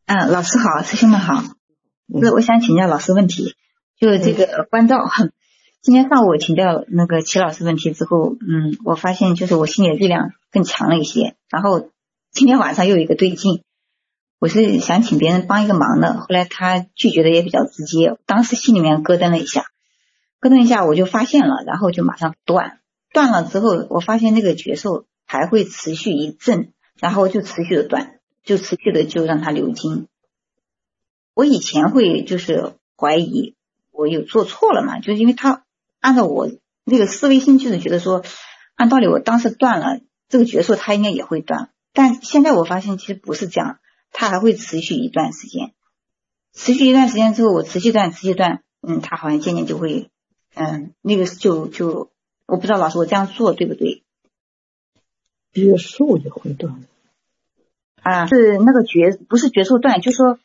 老师好，师兄们好。我想请教老师问题，就这个关照。今天上午我请教那个齐老师问题之后，我发现就是我心里的力量更强了一些。然后今天晚上又有一个对劲，我是想请别人帮一个忙的，后来他拒绝的也比较直接，当时心里面咯噔了一下，我就发现了，然后就马上断了之后，我发现那个觉受还会持续一阵，然后就持续的断，就持续的就让它流经。我以前会就是怀疑我有做错了嘛，就是因为他按照我那个思维心就是觉得说，按道理我当时断了这个觉受他应该也会断，但现在我发现其实不是这样，他还会持续一段时间，之后我持续断，他好像渐渐就会那个就我不知道老师我这样做对不对？ 觉受也会断是那个不是觉受断，就是说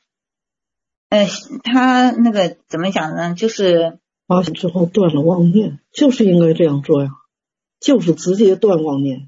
他那个怎么讲呢，就是发现之后断了妄念，就是应该这样做呀，就是直接断妄念。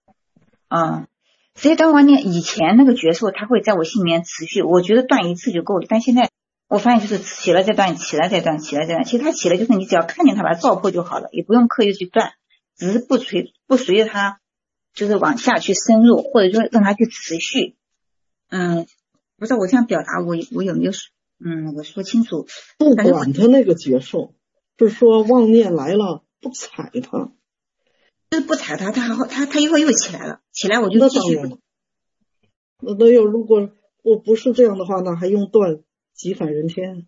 直接断妄念。以前那个觉受他会在我心里面持续，我觉得断一次就够了，但现在我发现就是起了再断，起了再断。其实他起了就是你只要看见他把它照破就好了，也不用刻意去断，只是不随着他就是往下去深入，或者说让他去持续。不知道我这样表达我有没有我说清楚？ 不管他那个觉受，就是说妄念来了不踩他， 就是不踩他，他一会儿又起来了，我就继续。 那要如果我不是这样的话，那还用断即返人天？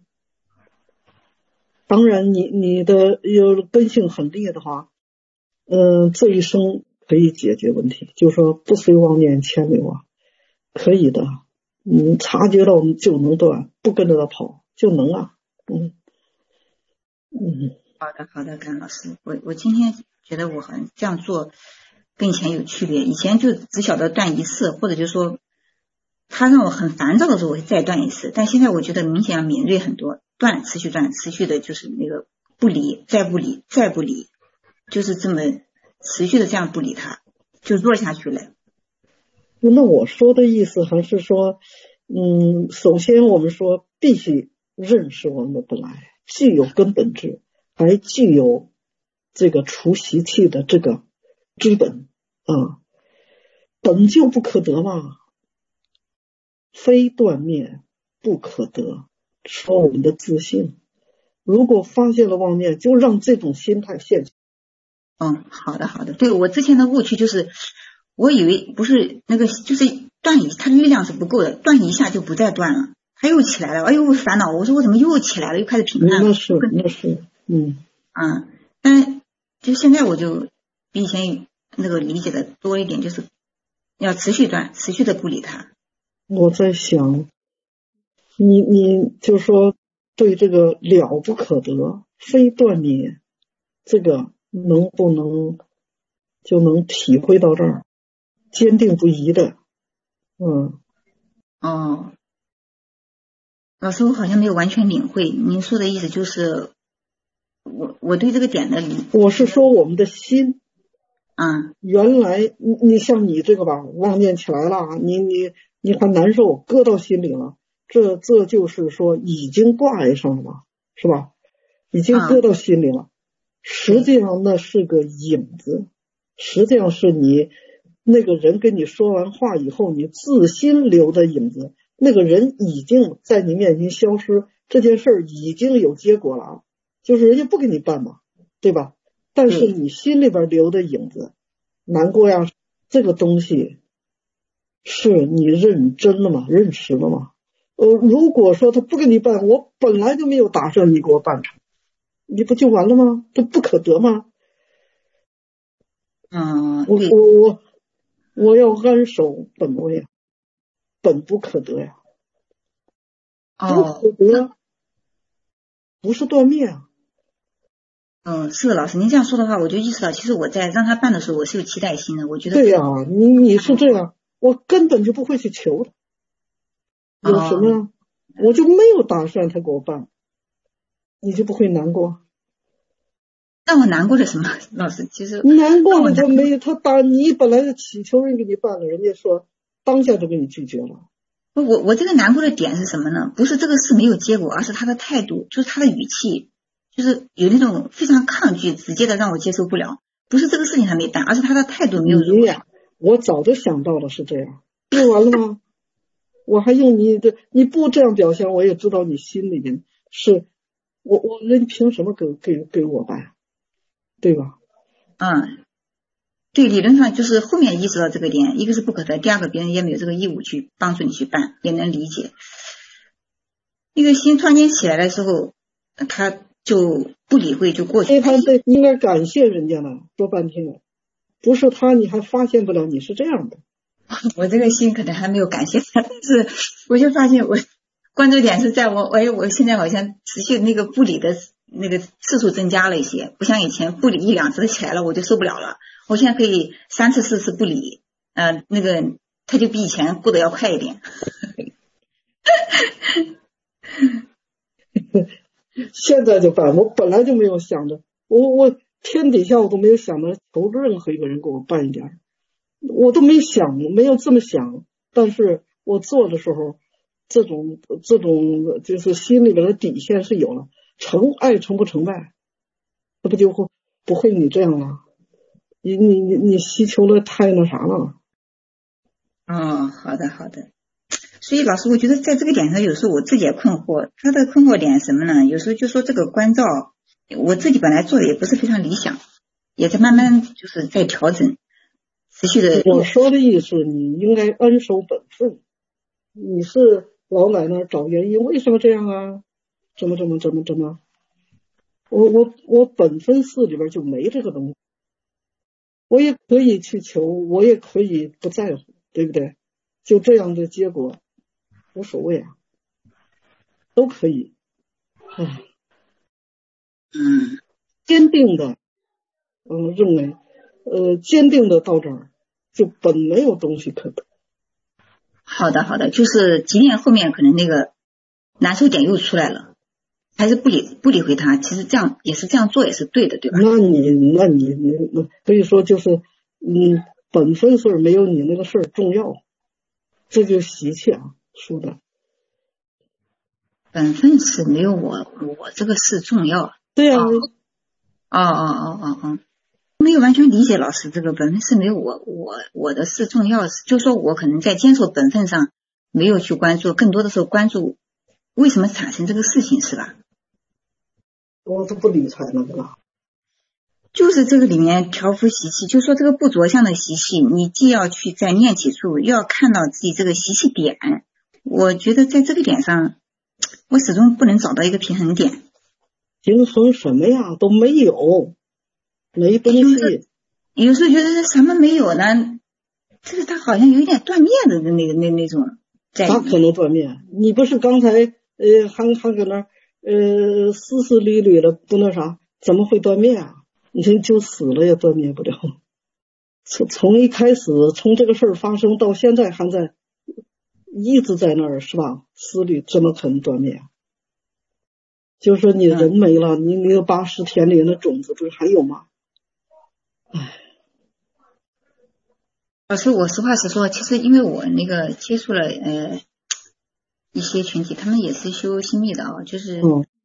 当然你的有根性很烈的话，这一生可以解决问题，就是说不随妄念牵流啊，可以的。察觉到就能断，不跟着他跑就能啊。 好的，甘老师，我今天觉得我好像这样做跟以前有区别，以前就只晓得断一次，或者就是说他让我很烦躁的时候我会再断一次，但现在我觉得明显要敏锐很多，持续的就是那个不理，再不理，就是这么持续的这样不理他，就做下去了。 那我说的意思还是说，首先我们说必须认识我们的本来，具有根本质，还具有这个除习气的这个知本本就不可得嘛，非断灭不可得，说我们的自信。如果发现了妄念，就让这种心态现起。 好的，对，我之前的误区就是我以为不是那个，就是他的力量是不够的，断一下就不再断了，他又起来了，哎呦我烦恼，我说我怎么又起来了，又开始评判。 那是但就现在我就比以前那个理解的多一点，就是要持续断，持续的不理他。 我在想你就说对这个了不可得非断灭，这个能不能就能体会到这儿，坚定不移的。 老师我好像没有完全领会您说的意思，就是我对这个点的理解， 我是说我们的心原来你像你这个吧，妄念起来了，你还难受，搁到心里了，这就是说已经挂碍上了嘛，是吧？已经搁到心里了。实际上那是个影子，实际上是你那个人跟你说完话以后，你自心留的影子，那个人已经在你面前消失，这件事已经有结果了，就是人家不给你办嘛，对吧？但是你心里边留的影子，难过呀，这个东西是你认真了吗？认识了吗？如果说他不给你办，我本来就没有打算你给我办成，你不就完了吗？这不可得吗？我要安守本位啊，本不可得呀，不可得不是断灭啊。 是的，老师，您这样说的话，我就意识到，其实我在让他办的时候，我是有期待心的。我觉得对呀，你是这样，我根本就不会去求他，有什么？我就没有打算他给我办，你就不会难过？ 让我难过的什么？老师，其实难过了，他打你本来是祈求人给你办了，人家说当下就给你拒绝了， 我这个难过的点是什么呢？不是这个事没有结果，而是他的态度，就是他的语气，就是有那种非常抗拒，直接的让我接受不了。不是这个事情还没办，而是他的态度没有如呀，我早就想到了是这样，不完了吗？我还用你的，你不这样表现，我也知道你心里面是，人凭什么给我办，对吧？ 对，理论上就是后面意识到这个点，一个是不可得，第二个别人也没有这个义务去帮助你去办，也能理解。那个心突然间起来的时候，他就不理会就过去。 他应该感谢人家呢，说半天了，不是他你还发现不了你是这样的。 我这个心可能还没有感谢他，但是我就发现我关注点是在我现在好像持续那个不理的那个次数增加了一些，不像以前不理一两次起来了我就受不了了，我现在可以3次4次不理，那个他就比以前过得要快一点。 现在就办，我本来就没有想着，我天底下我都没有想着求任何一个人给我办一点，我都没想，没有这么想，但是我做的时候，这种就是心里边的底线是有了，爱成不成败，那不就不会你这样了？你希求的太那啥了。 好的。所以老师，我觉得在这个点上，有时候我自己也困惑。他的困惑点是什么呢？有时候就说这个关照，我自己本来做的也不是非常理想，也在慢慢就是在调整，持续的。 我说的意思，你应该安守本分。你是老在那儿找原因，为什么这样啊？怎么？我本分寺里边就没这个东西，我也可以去求，我也可以不在乎，对不对？就这样的结果无所谓啊，都可以。坚定的认为坚定的到这儿就本没有东西可得。 好的，就是即便后面可能那个难受点又出来了，还是不理会他，其实这样也是这样做也是对的，对吧？ 那你可以说就是本分事没有你那个事儿重要，这就习气啊，说的。 本分事没有我这个事重要。 对啊。 没有完全理解老师这个本分事没有我的事重要，就是说我可能在坚守本分上没有去关注，更多的时候关注为什么产生这个事情，是吧？ 我都不理睬那个了。 就是这个里面调伏习气，就是说这个不着相的习气，你既要去在念起处，又要看到自己这个习气点。我觉得在这个点上，我始终不能找到一个平衡点。 平衡什么呀？都没有，没东西。 有时候觉得什么没有呢？这个他好像有一点断灭的那种。 咋可能断灭？你不是刚才还搁那丝缕缕的不那啥，怎么会断灭啊？你就死了也断灭不了。从一开始，从这个事儿发生到现在，还在一直在那儿，是吧？丝缕怎么可能断灭啊？就是说你人没了，你那个80田里的种子不是还有吗？ 老师，我实话实说，其实因为我那个接触了一些群体，他们也是修心密的啊，就是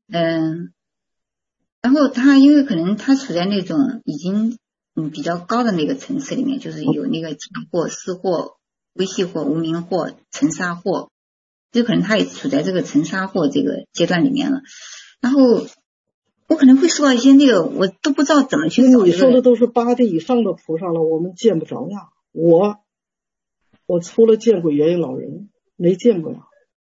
然后他因为可能他处在那种已经比较高的那个层次里面，就是有那个假货、私货、微细货、无名货、尘沙货，就可能他也处在这个尘沙货这个阶段里面了。然后我可能会受到一些那个我都不知道怎么去找。 你说的都是8地以上的菩萨了，我们见不着呀。我除了见过元婴老人，没见过呀。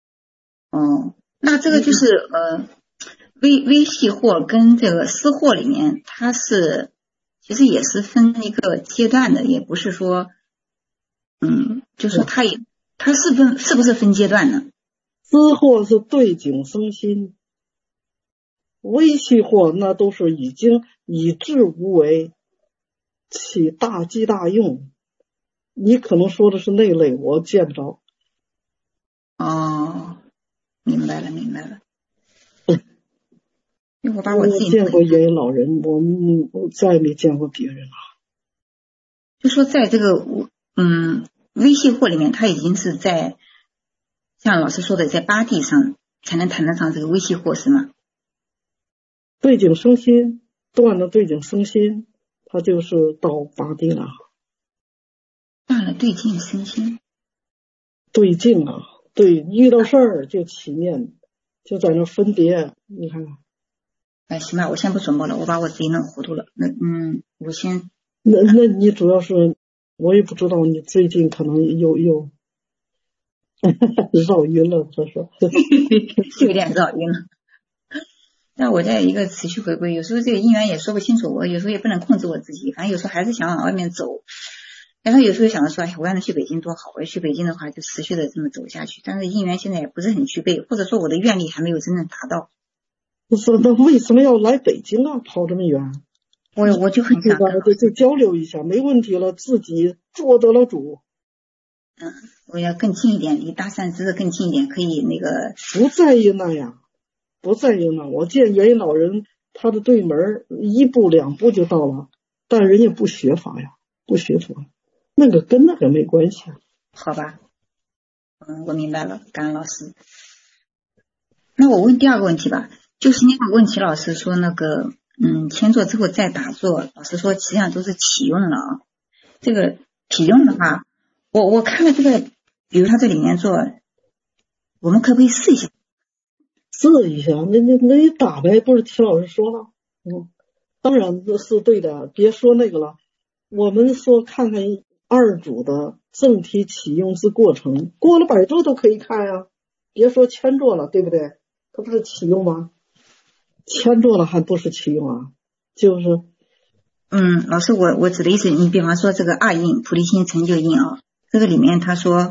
那这个就是微细货跟这个私货里面，它是其实也是分一个阶段的，也不是说就是它是不是分阶段呢？ 私货是对境生心，微细货那都是已经以智无为，起大机大用。你可能说的是那类，我见不着。 明白了。因为我把我自己见过元婴老人，我再也没见过别人了。 就说在这个微细货里面，他已经是在像老师说的在八地上才能谈得上这个微细惑是吗？ 对境生心，断了对境生心，它就是到八地了。 断了对境生心， 对境啊，对，遇到事儿就起念，就在那分别，你看看。 哎，行吧，我先不琢磨了，我把我自己弄糊涂了。我先。 那你主要是，我也不知道你最近可能又绕晕了，他说。 有点绕晕了。但我在一个持续回归，有时候这个因缘也说不清楚，我有时候也不能控制我自己，反正有时候还是想往外面走。然后有时候想着说，哎，我要能去北京多好，我要去北京的话就持续的这么走下去。但是因缘现在也不是很具备，或者说我的愿力还没有真正达到。 不是，那为什么要来北京啊？跑这么远？ 我就很想就交流一下，没问题了，自己做得了主。 我要更近一点，离大善知识更近一点，可以那个。 不在意那样，不在意那。我见元音老人他的对门一步两步就到了，但人家不学法呀，不学法，那个跟那个没关系。 好吧，我明白了，感恩老师。那我问第二个问题吧，就是那个问题，老师说那个签坐之后再打坐，老师说实际上都是启用了啊。这个启用的话，我看了这个，比如他这里面做，我们可不可以试一下？ 试一下，那打呗，不是齐老师说了，当然是对的，别说那个了。我们说看看二主的正体启用之过程，过了100周都可以看呀，别说签坐了，对不对？它不是启用吗？签坐了还不是启用啊？就是。 老师，我指的意思，你比方说这个二印菩提心成就印啊，这个里面他说，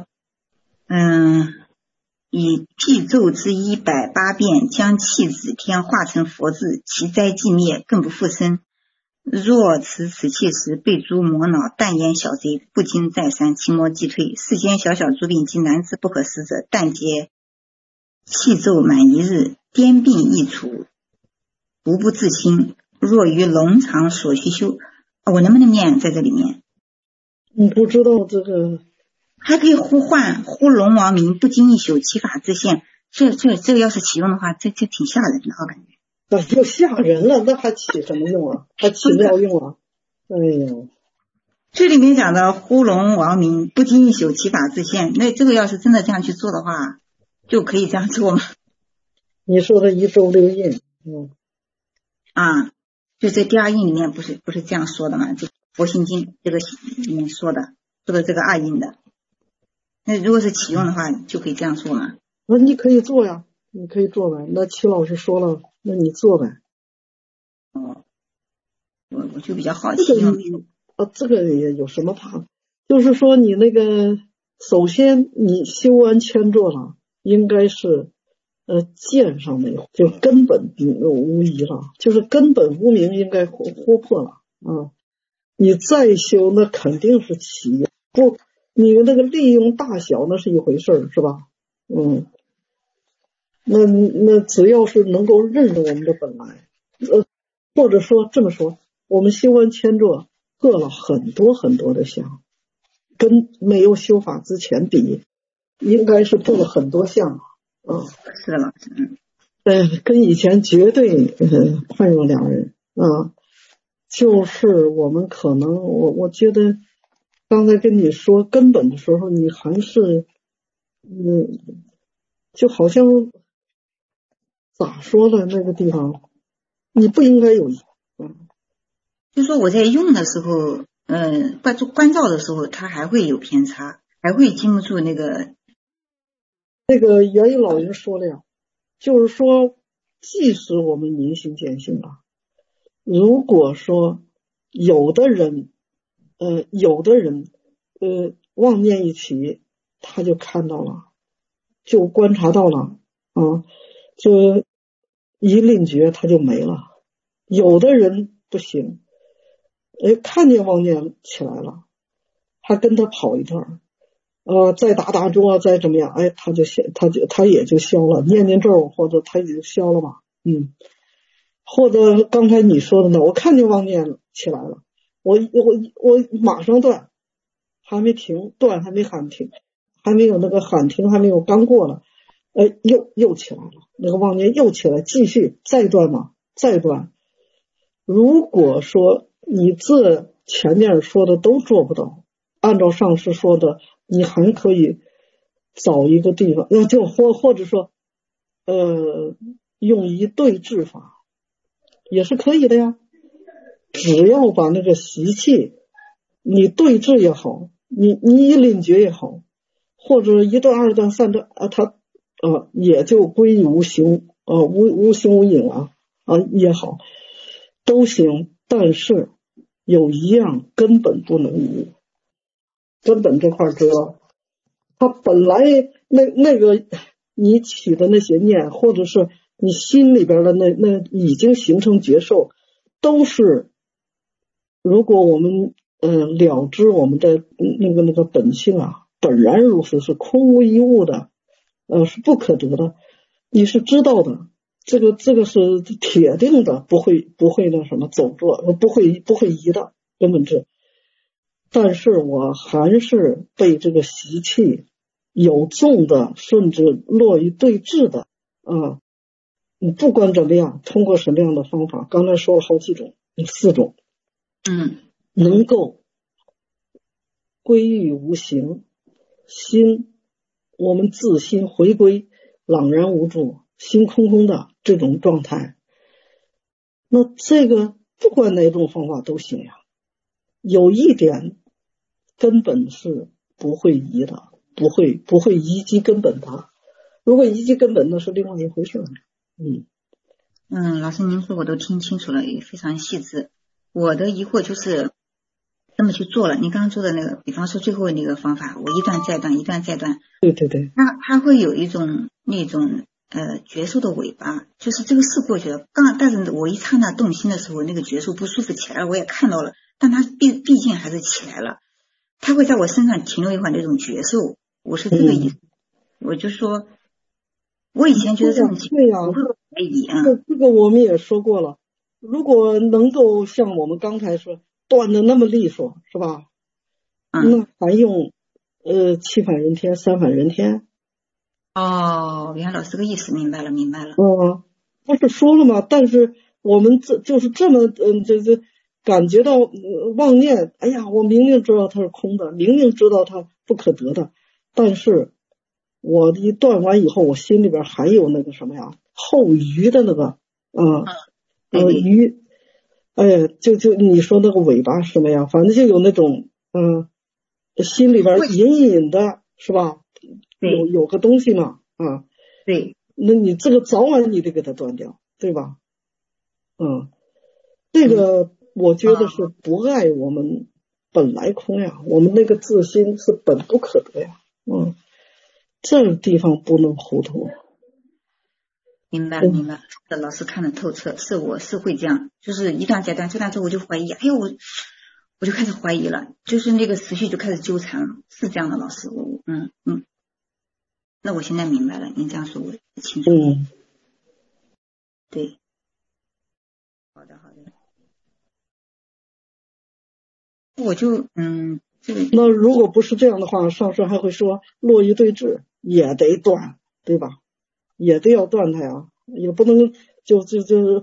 以辟咒之180遍，将气指天化成佛字，其灾既灭，更不复生。若持此气时，被诸魔恼，但言小贼，不经再三，其魔即退。世间小小诸病及难治不可思者，但皆气咒满1日，颠病易除，无不自心。若于龙场所需修，我能不能念在这里面？ 你不知道这个还可以呼唤呼龙王名，不经一宿，其法自现。这个要是启用的话，这挺吓人的，我感觉。 那就吓人了，那还起什么用啊？还起妙用啊？哎呦， 这里面讲的呼龙王名，不经一宿，其法自现。那这个要是真的这样去做的话，就可以这样做吗？ 你说的1周6印， 就在第二印里面不是这样说的吗？就佛心经这个里面说的这个二印的。那如果是启用的话，就可以这样说吗？ 那你可以做呀，你可以做呗。那齐老师说了，那你做呗。 我就比较好奇。 这个也有什么怕？就是说你那个，首先你修完签坐了，应该是见上没有，就根本无疑了，就是根本无明应该豁破了啊。你再修那肯定是起不，你那个利用大小那是一回事是吧？那只要是能够认识我们的本来，或者说这么说，我们修完签坐破了很多很多的相，跟没有修法之前比，应该是破了很多相。 是的，老师。 跟以前绝对判若两人啊。就是我们可能我觉得刚才跟你说根本的时候，你还是就好像咋说了，那个地方你不应该有就说我在用的时候关照的时候，它还会有偏差，还会经不住那个元音老人说了呀，就是说即使我们明心见性了，如果说有的人妄念一起，他就看到了，就观察到了就一令觉他就没了。有的人不行，看见妄念起来了，他跟他跑一段再打坐再怎么样，他也就消了，念咒或者他也就消了嘛。或者刚才你说的呢，我看见妄念起来了，我马上断，还没停，断还没喊停， 还没有那个喊停还没有刚过了，又起来了，那个妄念又起来，继续再断嘛，再断。如果说你这前面说的都做不到，按照上师说的，你还可以找一个地方，或者说用一对治法也是可以的呀。只要把那个习气，你对治也好，你一领觉也好，或者一段二段三段它也就归于无形无形无影也好，都行。但是有一样根本不能移，根本这块知道，它本来那个你起的那些念，或者是你心里边的那已经形成觉受，都是如果我们了知我们的那个本性本然如此，是空无一物的，是不可得的，你是知道的，这个是铁定的，不会那什么走错，不会移的，根本是。但是我还是被这个习气有重的，甚至落于对治的你不管怎么样，通过什么样的方法，刚才说了好几种，4种，能够归于无形，心我们自心回归朗然无助，心空空的这种状态，那这个不管哪种方法都行呀。有一点根本是不会移的，不会移及根本的，如果移及根本那是另外一回事。 老师您说我都听清楚了，也非常细致。我的疑惑就是这么去做了，您刚刚说的那个，比方说最后那个方法，我一段再断，一段再断， 对对对， 它会有一种那种觉受的尾巴，就是这个是过去了，但是我一刹那动心的时候，那个觉受不舒服起来了，我也看到了，但它毕竟还是起来了，它会在我身上停留一会儿那种觉受，我是这个意思。我就说我以前觉得这种情况不会怀疑这个我们也说过了，如果能够像我们刚才说断的那么利索，是吧？那还用7返人天3返人天？ 原来老师这个意思，明白了。 不是说了吗？但是我们就是这么这感觉到妄念，哎呀，我明明知道它是空的，明明知道它不可得的，但是我一断完以后，我心里边还有那个什么呀，后余的那个余，就你说那个尾巴什么呀，反正就有那种心里边隐隐的是吧，有个东西嘛对， 那你这个早晚你得给它断掉，对吧？这个我觉得是不爱我们本来空呀，我们那个自心是本不可得呀，这地方不能糊涂。 明白，老师看得透彻，是我是会这样，就是一段再断，这段之后我就怀疑，我就开始怀疑了，就是那个思绪就开始纠缠了，是这样的，老师，那我现在明白了，您这样说我清楚。对，好的。我就那如果不是这样的话，上师还会说落于对治也得断，对吧？也得要断它呀，也不能就是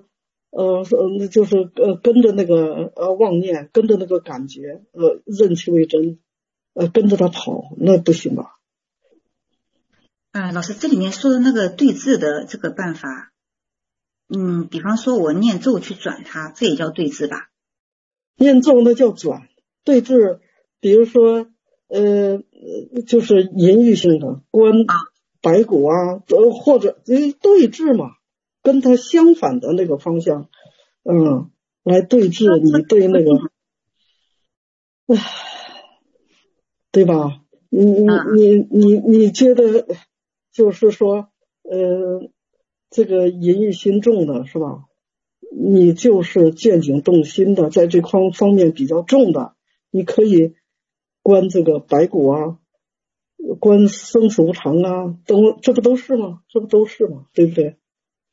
跟着那个妄念，跟着那个感觉认其为真，跟着它跑，那不行吧？ 老师这里面说的那个对治的这个办法，比方说我念咒去转它，这也叫对治吧？ 念咒那叫转，对治比如说就是淫欲性的观白骨或者对治嘛，跟它相反的那个方向来对治你对那个对吧？你觉得就是说这个淫欲心重的是吧？你就是见景动心的，在这方面比较重的，你可以观这个白骨观生死无常这不都是吗？对不对？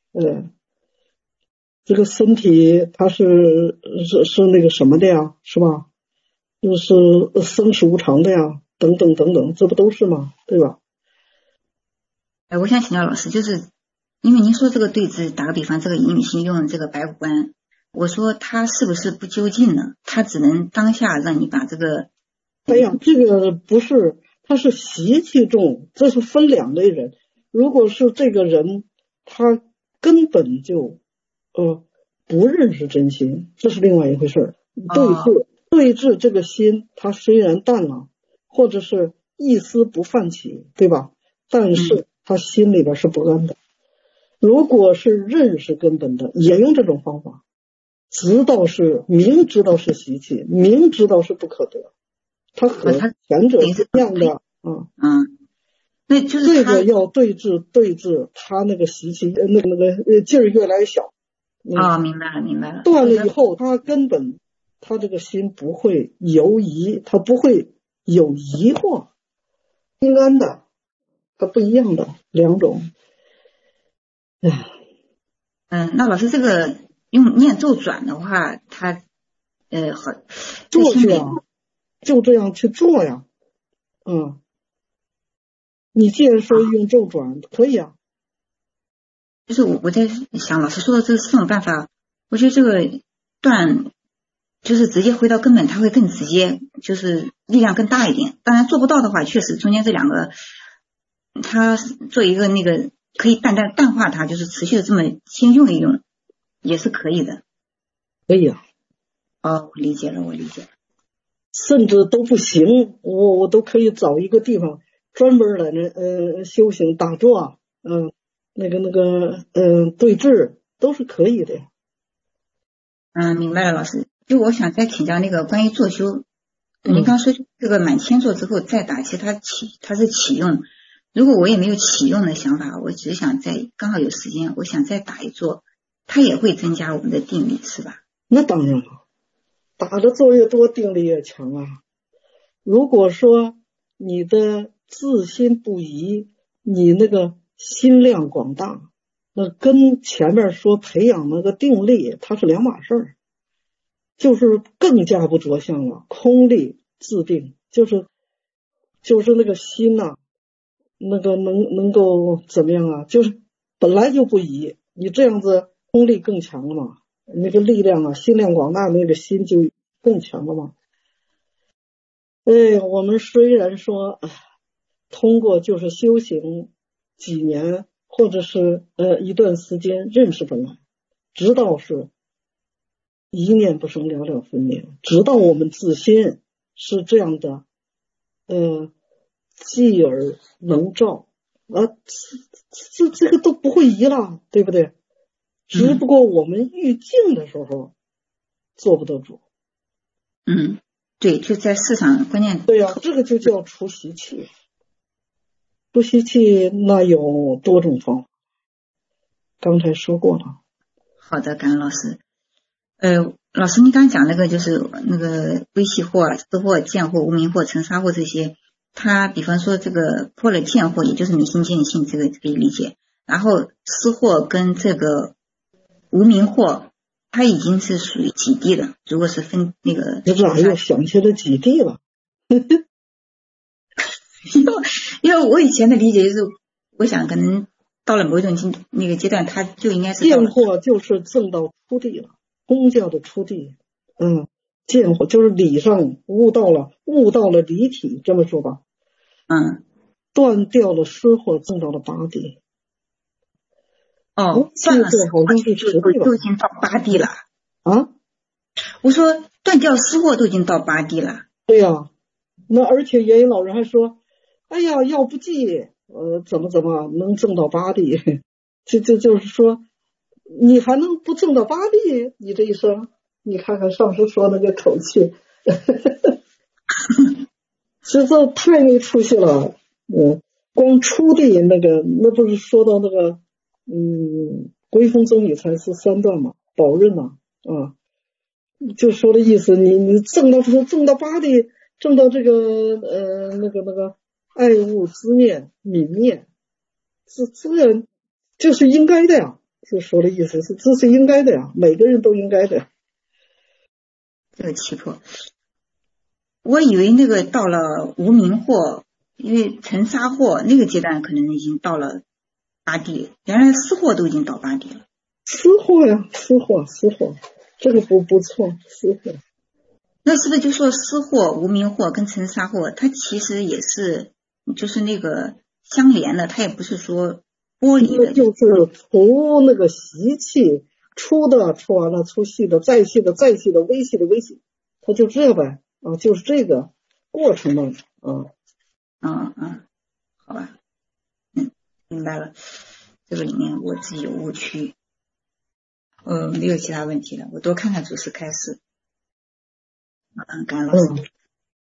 这个身体它是那个什么的呀，是吧？就是生死无常的呀， 等等等等，这不都是吗？对吧？ 我想请教老师，就是因为您说这个对峙，打个比方，这个乙女星用这个白虎关，我说他是不是不究竟呢？他只能当下让你把这个， 哎呀，这个不是，他是习气重，这是分两类人。如果是这个人，他根本就不认识真心，这是另外一回事。对峙这个心，他虽然淡了，或者是一丝不泛起，对吧？但是他心里边是不安的。如果是认识根本的，也用这种方法，明知道是习气，明知道是不可得，他和前者是一样的。 那就是这个要对峙，他那个习气那个劲儿越来越小。 明白了。 断了以后，他根本他这个心不会游移，他不会有疑惑，心安的，它不一样的两种。 那老师这个用念咒转的话，他好做去啊，就这样去做呀。你既然说用咒转，可以啊。 就是我在想，老师说的这4种办法，我觉得这个断就是直接回到根本，它会更直接，就是力量更大一点。当然做不到的话，确实中间这两个，它做一个那个可以淡化它，就是持续的这么先用一用，也是可以的。 可以啊。 我理解了。 甚至都不行，我都可以找一个地方专门来修行打坐，对峙都是可以的。 明白了，老师。就我想再请教那个关于坐修，您刚说这个满千坐之后再打，其实它是启用。如果我也没有启用的想法，我只想刚好有时间，我想再打一坐，它也会增加我们的定力，是吧？ 那当然了，打的坐越多，定力越强啊。如果说你的自心不移，你那个心量广大，那跟前面说培养那个定力，它是两码事儿，就是更加不着相了。空力自定，就是那个心呐，那个能够怎么样啊？就是本来就不移，你这样子空力更强了嘛，那个力量啊，心量广大，那个心就更强了嘛。我们虽然说通过就是修行几年或者是一段时间认识本来，直到是一念不生了了分明，直到我们自心是这样的继而能照这个都不会移了，对不对？只不过我们欲静的时候做不得主。 对，就在市场关键。 对呀，这个就叫除习气。除习气那有多种方法，刚才说过了。 好的，感恩老师。老师，您刚讲那个就是那个微细惑、私惑、见惑、无明惑、尘沙惑这些，它比方说这个破了见惑，也就是明心见性，这个可以理解。然后私惑跟这个无明惑，它已经是属于几地了。如果是分那个， 你咋又想起了几地了？ 因为我以前的理解就是，我想可能到了某一种那个阶段，它就应该是见惑就是证到初地了，公教的初地。见惑就是理上悟到了离体，这么说吧。断掉了私惑，证到了八地。 断了私好像是10地吧， 都已经到8地了啊！ 我说断掉私惑都已经到8地了。 对呀，那而且元因老人还说，哎呀，要不济，怎么能证到8地？就是说，你还能不证到8地？你这一生，你看看上师说那个口气，这太没出息了。光初地那不是说到那个归峰宗理禅是3段嘛，宝刃嘛，就说的意思，你证到8地，证到这个那个爱物知念泯灭，这就是应该的呀。就说的意思是这是应该的呀，每个人都应该的。 这个气魄。 我以为那个到了无明惑，因为尘沙惑那个阶段可能已经到了八地，原来四惑都已经到八地了。 四惑呀，四惑，这个不错，四惑。 那是不是就说湿惑、无明惑跟尘沙惑，它其实也是就是那个相连的，它也不是说剥离的。 就是除那个习气，出的出完了，出细的，再细的，再细的，微细的，微细，它就这呗啊，就是这个过程嘛啊。 好吧，明白了。这个里面我自己有误区。没有其他问题了，我多看看祖师开示。感恩老师。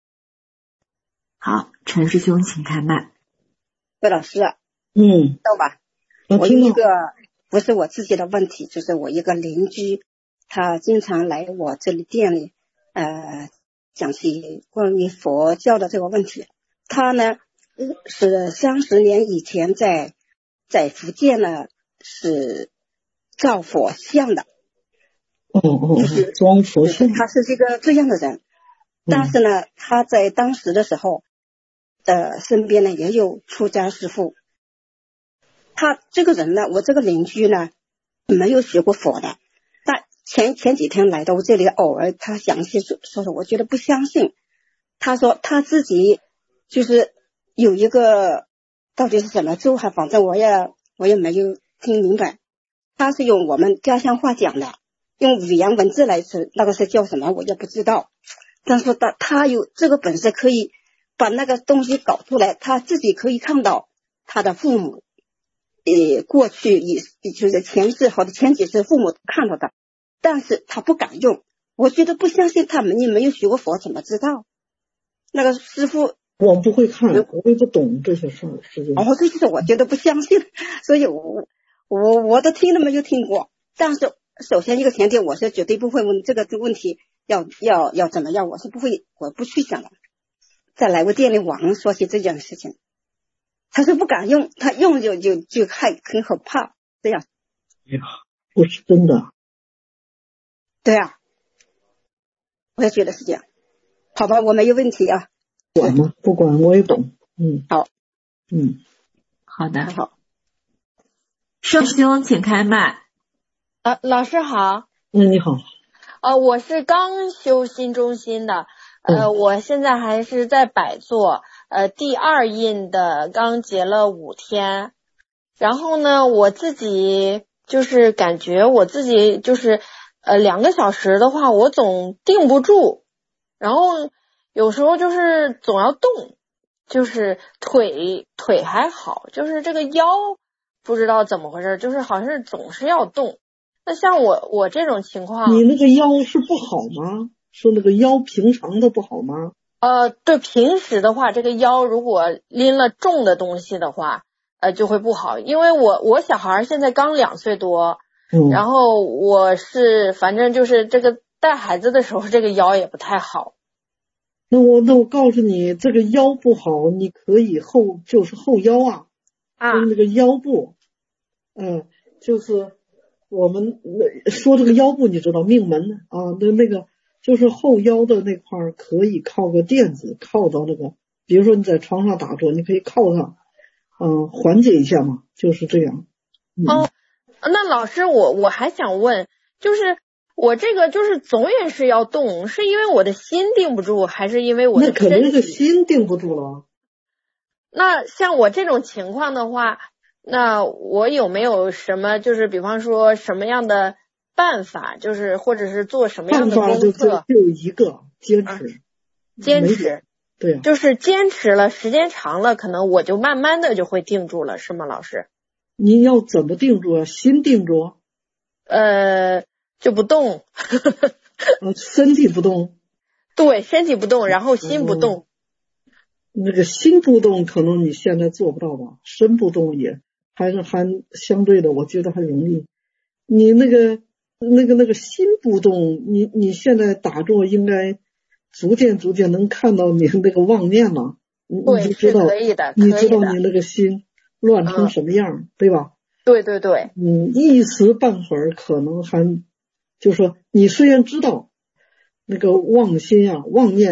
好，陈师兄请开麦。 魏老师，到吧？我有一个不是我自己的问题，就是我一个邻居，他经常来我这里店里，讲起关于佛教的这个问题。他呢是30年以前在福建呢是造佛像的，就是装佛像， 他是这样的人。但是呢，他在当时的时候身边呢也有出家师父。他这个人呢，我这个邻居呢没有学过佛的，但前几天来到我这里，偶尔他详细说，我觉得不相信。他说他自己就是有一个到底是什么咒哈，反正我也没有听明白。他是用我们家乡话讲的，用语言文字来说，那个是叫什么我也不知道。但是他有这个本事，可以把那个东西搞出来，他自己可以看到他的父母过去也就是前世或者前几世父母看到的，但是他不敢用。我觉得不相信他们，你没有学过佛怎么知道？那个师父我不会看，我也不懂这些事儿，是这样。 这就是我觉得不相信，所以我都听都没有听过。但是首先一个前提，我是绝对不会问这个问题要怎么样，我不去想了。再来我店里王说起这件事情，他说不敢用，他用就很可怕，这样。 哎呀，不是真的。 对啊，我也觉得是这样。好吧，我没有问题啊。 管吗？不管，我也懂。 好。 好的。 好。 圣师兄请开麦。 老师好。 你好。 我是刚修心中心的，我现在还是在摆坐，第2印的刚结了5天，然后呢，我自己就是感觉我自己就是2个小时的话，我总定不住，然后有时候就是总要动，就是腿还好，就是这个腰不知道怎么回事，就是好像是总是要动。那像我这种情况， 你那个腰是不好吗？说那个腰平常的不好吗？ 对，平时的话，这个腰如果拎了重的东西的话，就会不好。因为我小孩现在刚2岁多，然后我是反正就是这个带孩子的时候，这个腰也不太好。 那我告诉你，这个腰不好，你可以后腰用那个腰部，就是我们说这个腰部，你知道命门啊，那个就是后腰的那块儿，可以靠个垫子靠到那个，比如说你在床上打坐，你可以靠上，缓解一下嘛，就是这样。 那老师，我还想问，就是我这个就是总也是要动，是因为我的心定不住，还是因为我的身体？ 那肯定是心定不住了。 那像我这种情况的话，那我有没有什么就是比方说什么样的办法，就是或者是做什么样的功课？ 办法就有一个坚持。 坚持。 对。 就是坚持了时间长了，可能我就慢慢的就会定住了，是吗老师？ 你要怎么定住啊？心定住？ 就不动。 身体不动。 对，身体不动，然后心不动。 那个心不动可能你现在做不到吧，身不动也还相对的我觉得还容易。你那个心不动，你现在打坐应该逐渐能看到你那个妄念了，你就知道，你知道你那个心乱成什么样，对吧？ 对对对。 一时半会儿可能还就是说你虽然知道那个妄心啊妄念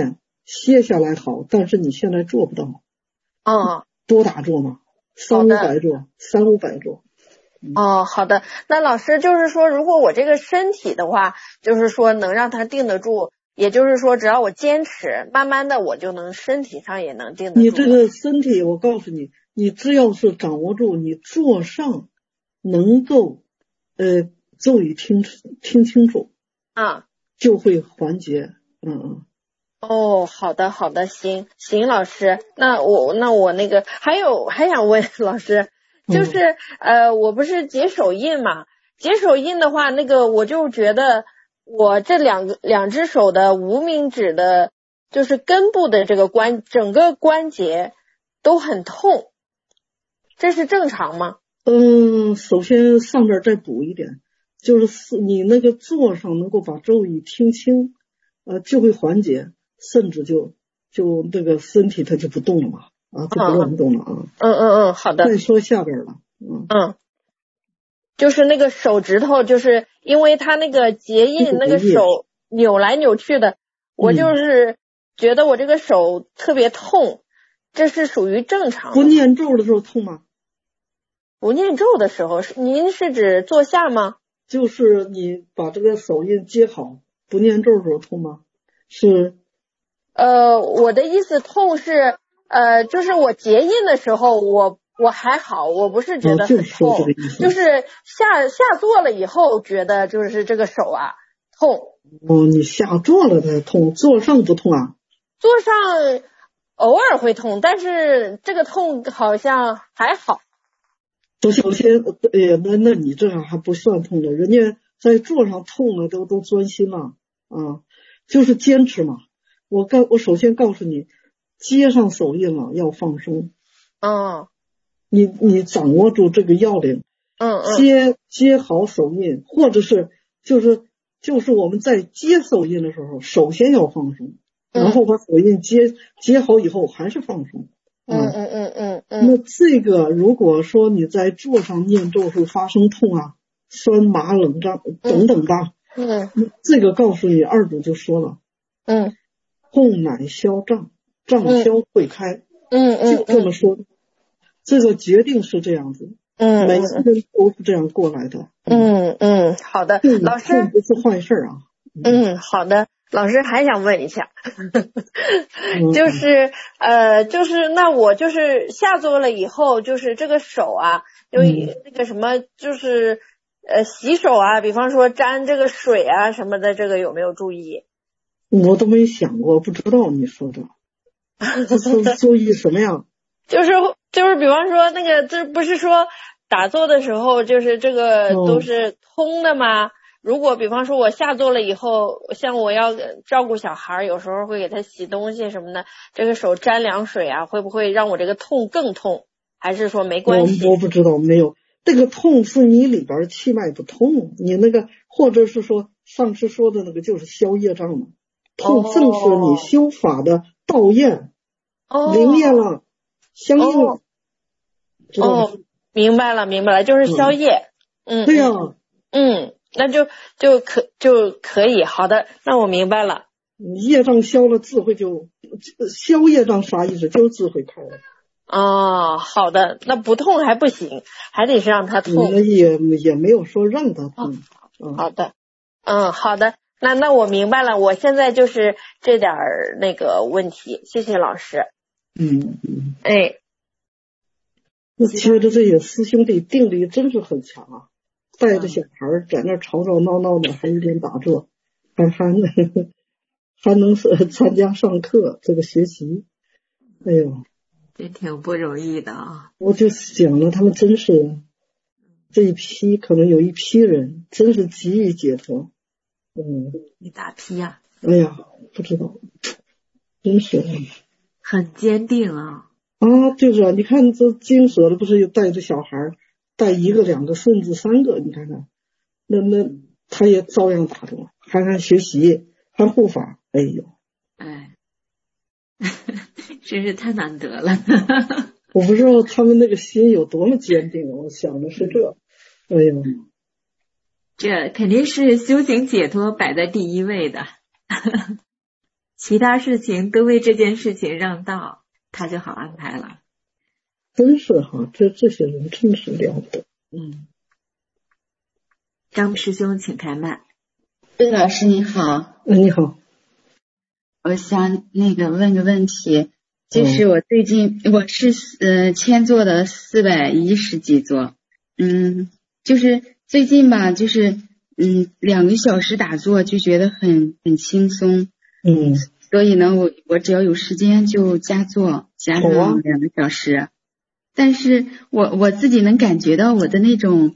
歇下来好，但是你现在做不到。多打坐嘛，300-500坐，300-500坐。 好的。那老师就是说，如果我这个身体的话，就是说能让它定得住，也就是说只要我坚持，慢慢的我就能身体上也能定得住。 你这个身体，我告诉你，你只要是掌握住，你坐上能够咒语听清楚，就会缓解。 好的好的，行老师，那我那个还想问老师，就是我不是结手印嘛，结手印的话，那个我就觉得我这两只手的无名指的，就是根部的这个整个关节都很痛，这是正常吗？ 首先上边再补一点，就是你那个坐上能够把咒语听清，就会缓解，甚至就那个身体它就不动了嘛，就不乱动了啊。 好的。 再说下边了。 就是那个手指头，就是因为它那个结印那个手扭来扭去的，我就是觉得我这个手特别痛，这是属于正常的。 不念咒的时候痛吗？ 不念咒的时候，您是指坐下吗？ 就是你把这个手印接好，不念咒的时候痛吗？是。 我的意思痛是就是我结印的时候我还好，我不是觉得很痛，就是下坐了以后觉得就是这个手痛。 你下坐了才痛，坐上不痛啊？ 坐上偶尔会痛，但是这个痛好像还好。 首先那你这样还不算痛的，人家在坐上痛了都专心了就是坚持嘛。我首先告诉你，接上手印了要放松。你掌握住这个要领。接好手印，或者是就是我们在接手印的时候，首先要放松，然后把手印接好以后还是放松。那这个如果说你在坐上念咒会发生痛酸麻冷胀等等吧，这个告诉你二祖就说了，痛乃消胀，胀消会开，就这么说，这个决定是这样子，每个人都是这样过来的。 好的，老师不是坏事好的，老师还想问一下，就是那我就是下坐了以后，就是这个手有那个什么，就是洗手比方说沾这个水什么的，这个有没有注意？ 我都没想过，不知道你说的。注意什么呀？ 就是比方说那个，这不是说打坐的时候就是这个都是通的吗？如果比方说我下坐了以后，像我要照顾小孩，有时候会给他洗东西什么的，这个手沾凉水会不会让我这个痛更痛？还是说没关系？ 我不知道，没有。这个痛是你里边气脉不通，你那个或者是说上次说的那个就是消业障嘛。痛正是你修法的道业，灵验了，相应了。 明白了，就是消业。 对呀。 那就可以。好的，那我明白了。 业障消了，智慧就消业障啥意思？就是智慧开了。 好的，那不痛还不行，还得是让他痛。 也没有说让他痛。 好的，好的。那我明白了，我现在就是这点那个问题，谢谢老师。 那接着这些师兄弟定力真是很强带着小孩在那吵吵闹闹的，还一边打坐，还能参加上课这个学习。哎呦， 这挺不容易的我就想了，他们真是这一批，可能有一批人真是急于解脱。 一大批哎呀，不知道，真是很坚定就是你看这经舍的不是又带着小孩，带1个2个甚至3个，你看看，那他也照样打坐，还学习，还护法。哎呦， 真是太难得了。 我不知道他们那个心有多么坚定，我想的是这。哎呦， 这肯定是修行解脱摆在第一位的。 其他事情都为这件事情让道，他就好安排了。 真是哈，这些人真是了不得。 张师兄请开麦。 魏老师你好。 你好。 我想问个问题，就是我最近我是签做的410几座，就是最近吧，就是2个小时打坐就觉得很轻松，所以呢我只要有时间就加坐加上2个小时，但是我自己能感觉到我的那种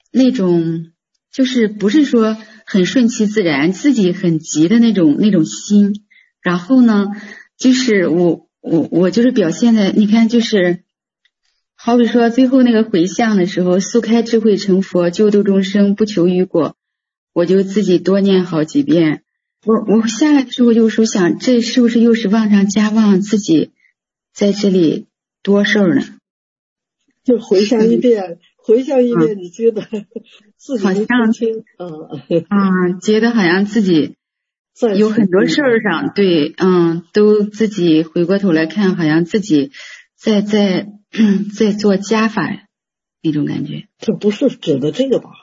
就是不是说很顺其自然，自己很急的那种心。然后呢，就是我就是表现的，你看就是好比说最后那个回向的时候，速开智慧成佛，救度众生不求于果，我就自己多念好几遍。我下来的时候就说想，这是不是又是妄上加妄，自己在这里多事儿呢？ 就回向一遍，你觉得自己好像觉得好像自己有很多事儿上，对，都自己回过头来看，好像自己在做加法那种感觉。 这不是指的这个吧？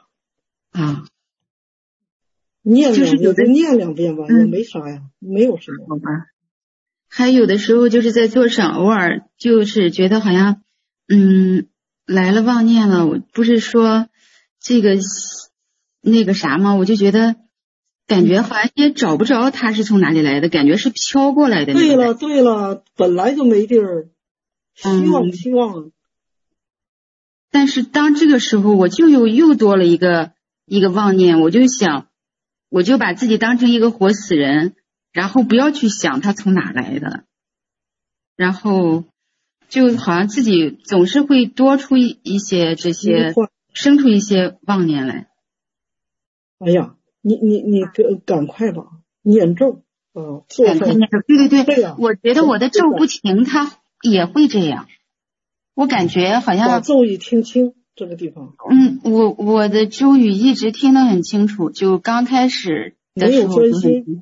就是有的念2遍吧，也没啥呀，没有什么。 好吧。还有的时候就是在座上，偶尔就是觉得好像，来了妄念了，我不是说这个那个啥吗？我就觉得。感觉好像也找不着它是从哪里来的，感觉是飘过来的。 对了，本来就没地儿，希望。 但是当这个时候，我就又多了一个妄念，我就想，我就把自己当成一个活死人，然后不要去想它从哪来的，然后就好像自己总是会多出一些这些，生出一些妄念来。 哎呀。你赶快吧，念咒做上。 对，我觉得我的咒不停，它也会这样。我感觉好像把咒语听清这个地方。 我的咒语一直听得很清楚，就刚开始的时候没有专心。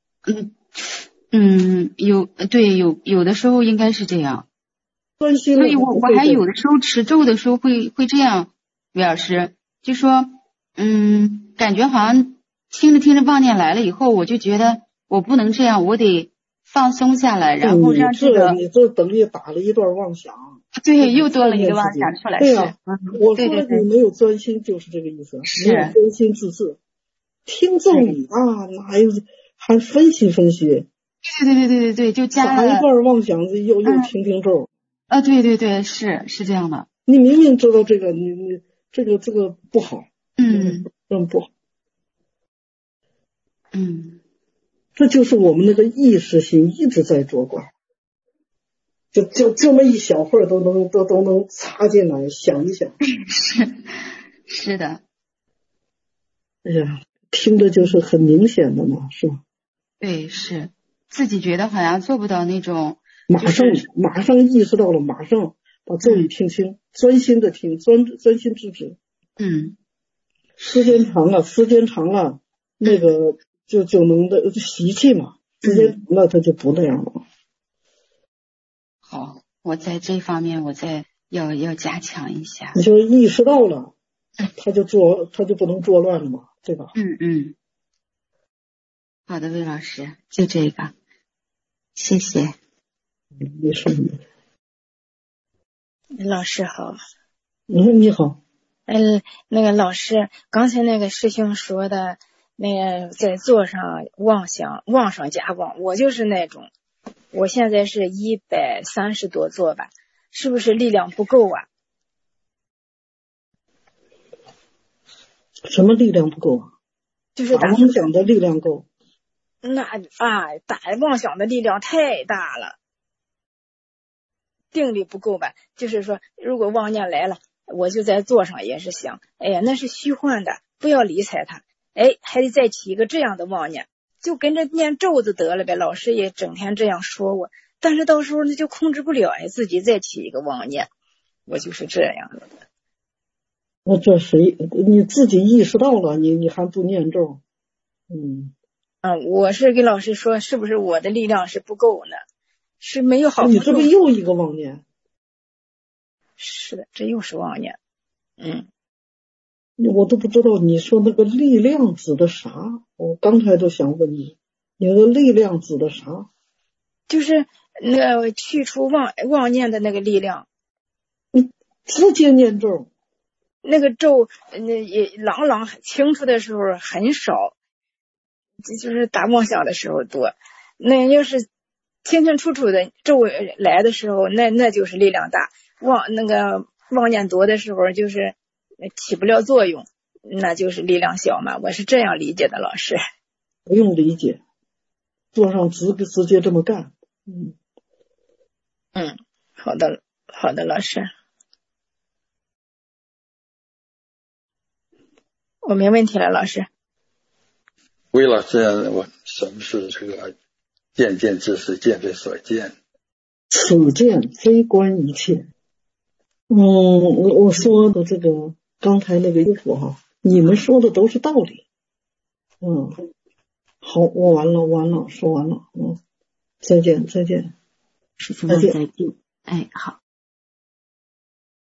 有的时候应该是这样。 专心。 所以我还有的时候持咒的时候会这样，魏老师就说感觉好像。听着妄念来了以后，我就觉得我不能这样，我得放松下来，然后让这个你这等于打了一段妄想， 对，又多了一个妄想出来。 对呀，我说你没有专心就是这个意思，没有专心致志。听咒语哪有还分析？ 对，就加了打一段妄想，又听咒。 对，是这样的。 你明明知道这个，你这个不好，不好。这就是我们那个意识心一直在作怪，就这么一小会儿都能插进来想一想。 是的。 哎呀，听着就是很明显的嘛，是吧？ 对，是自己觉得好像做不到那种， 马上意识到了，马上把咒语听清，专心的听，专心致志。时间长了，那个。就能的习气嘛，时间长了他就不那样了。 好，我在这方面我再要加强一下。 你就意识到了，他就不能作乱了嘛，对吧？ 好的，魏老师，就这个，谢谢。 没事。 老师好。 你好。 那个老师，刚才那个师兄说的。那个在座上妄上加妄，我就是那种，我现在是130多座吧，是不是力量不够啊？ 什么力量不够啊？ 就是打妄想的力量够。 打妄想的力量太大了，定力不够吧？就是说，如果妄念来了，我就在座上也是想，哎呀，那是虚幻的，不要理睬它。还得再起一个这样的妄念，就跟着念咒就得了呗。老师也整天这样说我，但是到时候那就控制不了，自己再起一个妄念，我就是这样的。 那这谁？你自己意识到了，你还不念咒？ 我是跟老师说，是不是我的力量是不够呢？是没有好。 你这不又一个妄念？ 是的，这又是妄念。 我都不知道你说那个力量指的啥，我刚才都想问你，你的力量指的啥？ 就是那个去除妄念的那个力量。 你直接念咒。 那个咒也朗清楚的时候很少，就是打妄想的时候多。那要是清清楚楚的咒来的时候，那就是力量大。妄念多的时候就是起不了作用，那就是力量小嘛。我是这样理解的，老师。 不用理解，做上直接这么干。 好的，老师。我没问题了，老师。 魏老师，什么是这个见见之是见非所见？ 此见非观一切。我说的这个刚才那个衣服哈，你们说的都是道理。好，我完了，说完了。再见。 师父们再见。好。